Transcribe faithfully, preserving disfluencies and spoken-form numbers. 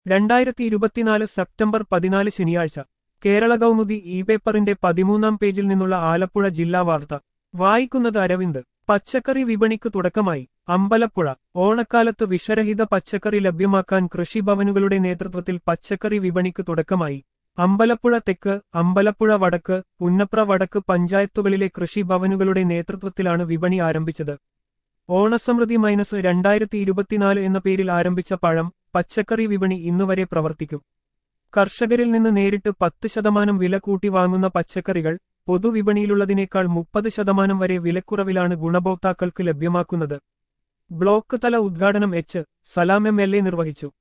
രണ്ടായിരത്തി ഇരുപത്തിനാല് സെപ്റ്റംബർ പതിനാല് ശനിയാഴ്ച കേരള കൗമുദി ഇ പേപ്പറിന്റെ പതിമൂന്നാം പേജിൽ നിന്നുള്ള ആലപ്പുഴ ജില്ലാ വാർത്ത വായിക്കുന്നത് അരവിന്ദ്. പച്ചക്കറി വിപണിക്ക് തുടക്കമായി. അമ്പലപ്പുഴ. ഓണക്കാലത്ത് വിഷരഹിത പച്ചക്കറി ലഭ്യമാക്കാൻ കൃഷിഭവനുകളുടെ നേതൃത്വത്തിൽ പച്ചക്കറി വിപണിക്ക് തുടക്കമായി. അമ്പലപ്പുഴ തെക്ക്, അമ്പലപ്പുഴ വടക്ക്, പുന്നപ്ര വടക്ക് പഞ്ചായത്തുകളിലെ കൃഷിഭവനുകളുടെ നേതൃത്വത്തിലാണ് വിപണി ആരംഭിച്ചത്. ഓണസമൃദ്ധി മൈനസ് രണ്ടായിരത്തി ഇരുപത്തിനാല് എന്ന പേരിൽ ആരംഭിച്ച പഴം, പച്ചക്കറി വിപണി ഇന്നുവരെ പ്രവർത്തിക്കും. കർഷകരിൽ നിന്ന് നേരിട്ട് പത്ത് ശതമാനം വില കൂട്ടി വാങ്ങുന്ന പച്ചക്കറികൾ പൊതുവിപണിയിലുള്ളതിനേക്കാൾ മുപ്പത് ശതമാനം വരെ വിലക്കുറവിലാണ് ഗുണഭോക്താക്കൾക്ക് ലഭ്യമാക്കുന്നത്. ബ്ലോക്ക് തല ഉദ്ഘാടനം H Salam M L A നിർവഹിച്ചു.